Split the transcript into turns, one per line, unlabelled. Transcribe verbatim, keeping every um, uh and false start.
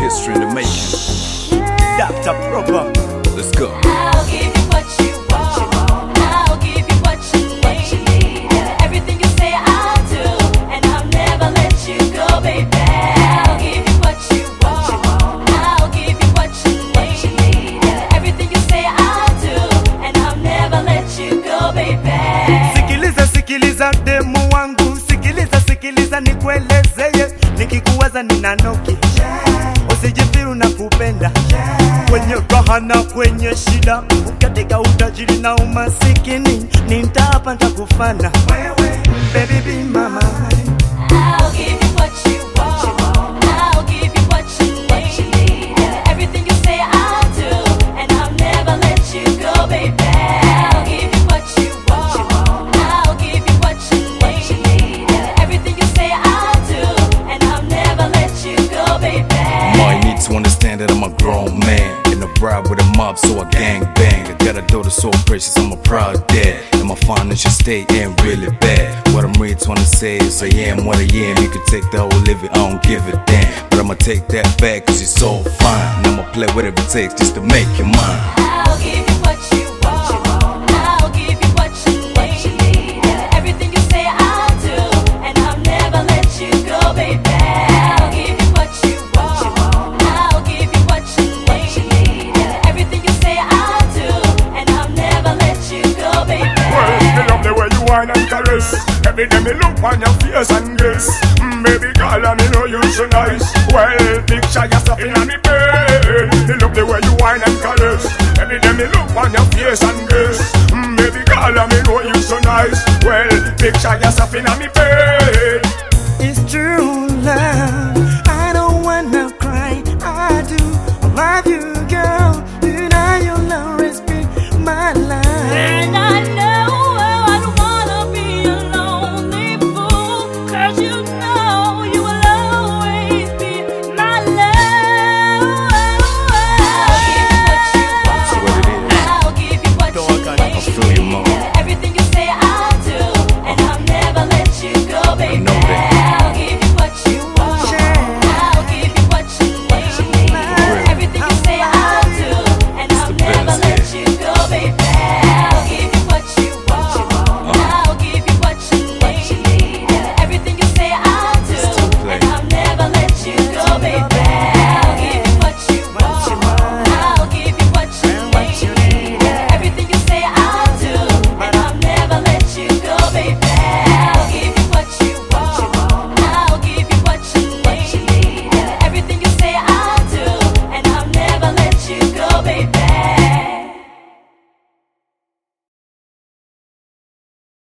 history in the making.
Doctor Proper,
let's go.
I'll give you what you want. I'll give you what you need. Everything you say I'll do, and I'll never let you go, baby. I'll give you what you want. I'll give you what you need. Everything you say I'll do, and I'll never let you go, baby.
sikiliza sikiliza demu wangu, sikiliza sikiliza nikuelezeye, nikikuwaza ninanoki, usijifiru na kupenda, kwenye raha na kwenye shida, katika utajiri na umasikini, nitapa nitakufana, baby be my mind.
I'll give you what you want. I'll give you what you need. Everything you say I'll do, and I'll never let you go, baby. I'll give you what you want. I'll give you what you need. Everything you say I'll do, and I'll never let you go, baby.
Might need to understand that I'm a grown man in a bride with a mob, so I gang bang. I got a daughter so precious, I'm a proud dad, and my financial state ain't really bad. What I'm really trying to say is I am what I am. You can take the whole living, I don't give a damn, but I'ma take that back cause you're so fine, and I'ma play whatever it takes just to make you mine.
I'll give you what you want. I'll give you what you need. Everything you say I'll do, and I'll never let you go, baby. I'll give you what you want. I'll give you what you need. Everything you say I'll do, and I'll never let you go, baby.
Well, me love the way you whine and caress. Every day me look on your face and guess, mm, baby girl, I me know you so nice. Well, picture yourself in me bed. Me love the way you whine and caress. Every day me look on your face and guess, mm, baby girl, I me know you so nice. Well, picture yourself in me bed.